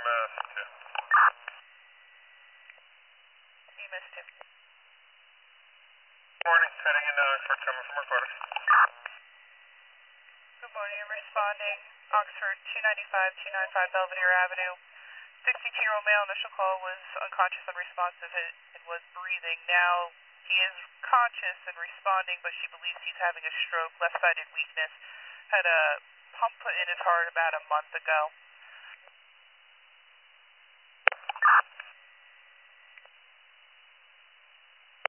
EMS 2. EMS 2. Morning, heading into Oxford, coming from our quarters. Good morning, I'm responding. Oxford 295 Belvedere Avenue. 62-year-old male, initial call was unconscious, unresponsive, and was breathing. Now he is conscious and responding, but she believes he's having a stroke, left-sided weakness. Had a pump put in his heart about a month ago.